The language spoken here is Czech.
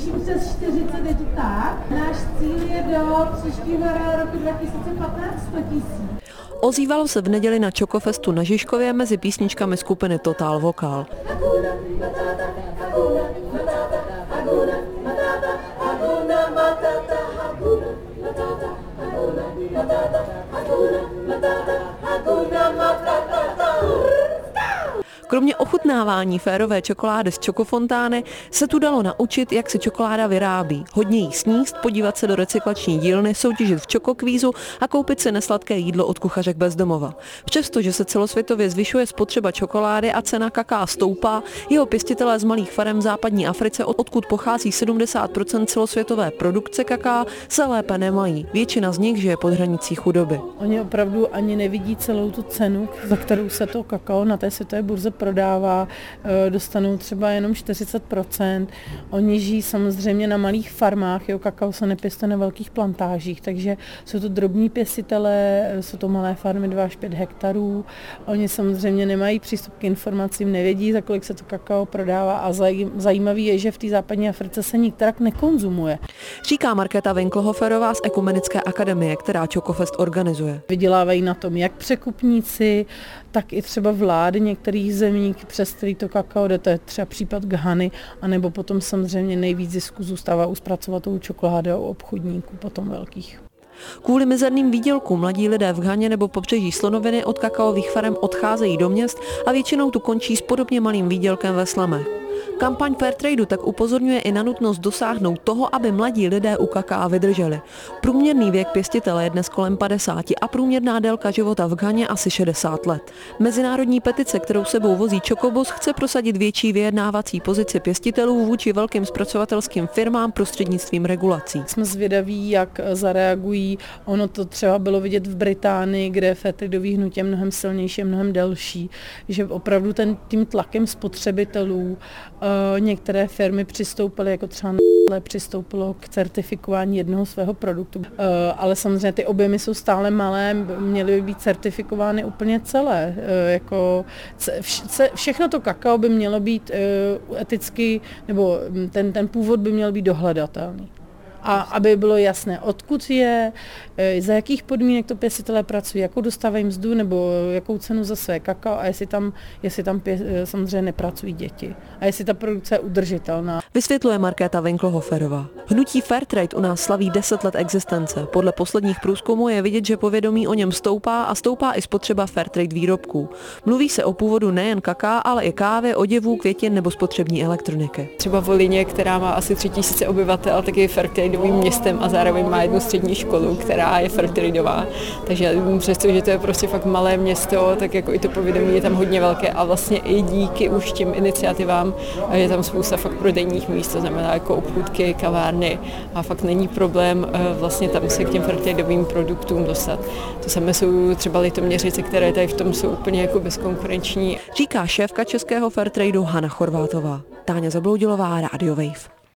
tuším přes 40, je to tak. Náš cíl je do příštího roku 2015 100 000. Ozývalo se v neděli na Čokofestu na Žižkově mezi písničkami skupiny Total Vokál. Kromě ochutnávání férové čokolády z Čokofontány se tu dalo naučit, jak se čokoláda vyrábí. Hodně jí sníst, podívat se do recyklační dílny, soutěžit v čokokvízu a koupit si nesladké jídlo od kuchařek bez domova. Přestože se celosvětově zvyšuje spotřeba čokolády a cena kakaa stoupá, jeho pěstitelé z malých farem v západní Africe, odkud pochází 70% celosvětové produkce kakaa, se lépe nemají. Většina z nich žije pod hranicí chudoby. Oni opravdu ani nevidí celou tu cenu, za kterou se to kakao na té světové burze prodává, dostanou třeba jenom 40%. Oni žijí samozřejmě na malých farmách, jo, kakao se nepěstuje na velkých plantážích, takže jsou to drobní pěstitelé, jsou to malé farmy 2 až 5 hektarů. Oni samozřejmě nemají přístup k informacím, nevědí, za kolik se to kakao prodává a zajímavý je, že v té západní Africe se nikterak nekonzumuje. Říká Markéta Winkelhoferová z Ekumenické akademie, která Čokofest organizuje. Vydělávají na tom jak překupníci, tak i třeba vlády některých zemí, přes který to kakao jde, to je třeba případ Ghany, anebo potom samozřejmě nejvíc zisku zůstává u zpracovatelů čokolády a u obchodníků potom velkých. Kvůli mizerným výdělkům mladí lidé v Ghaně nebo pobřeží Slonoviny od kakaových farem odcházejí do měst a většinou tu končí s podobně malým výdělkem ve slamech. Kampaň Fairtradeu tak upozorňuje i na nutnost dosáhnout toho, aby mladí lidé u kakaa vydrželi. Průměrný věk pěstitele je dnes kolem 50 a průměrná délka života v Ghaně asi 60 let. Mezinárodní petice, kterou sebou vozí Chocobos, chce prosadit větší vyjednávací pozici pěstitelů vůči velkým zpracovatelským firmám prostřednictvím regulací. Jsme zvědaví, jak zareagují. Ono to třeba bylo vidět v Británii, kde Fairtradeový hnutí je mnohem silnější, mnohem delší, že opravdu tím tlakem spotřebitelů některé firmy přistoupily, jako třeba přistoupilo k certifikování jednoho svého produktu. Ale samozřejmě ty objemy jsou stále malé, měly by být certifikovány úplně celé. Všechno to kakao by mělo být eticky, nebo ten původ by měl být dohledatelný. A aby bylo jasné, odkud je, za jakých podmínek to pěstitelé pracují, jakou dostávají mzdu nebo jakou cenu za své kakao a jestli tam samozřejmě nepracují děti a jestli ta produkce je udržitelná. Vysvětluje Markéta Winkelhoferová. Hnutí Fairtrade u nás slaví 10 let existence. Podle posledních průzkumů je vidět, že povědomí o něm stoupá a stoupá i spotřeba Fairtrade výrobků. Mluví se o původu nejen kaká, ale i kávy, oděvů, květin nebo spotřební elektroniky. Třeba Volíně, která má asi 3000 obyvatel, tak je Fairtradeovým městem a zároveň má jednu střední školu, která je Fairtradeová. Takže přestože to je prostě fakt malé město, tak jako i to povědomí je tam hodně velké a vlastně i díky už těm iniciativám je tam spousta fakt prodejních míst, to znamená jako obchůdky, kavárny a fakt není problém vlastně tam se k těm Fairtradeovým produktům dostat. To samé jsou třeba Litoměřice, které tady v tom jsou úplně jako bezkonkurenční. Říká šéfka českého Fairtradeu Hana Chorvátová. Táňa Zabloudilová, Radio Wave.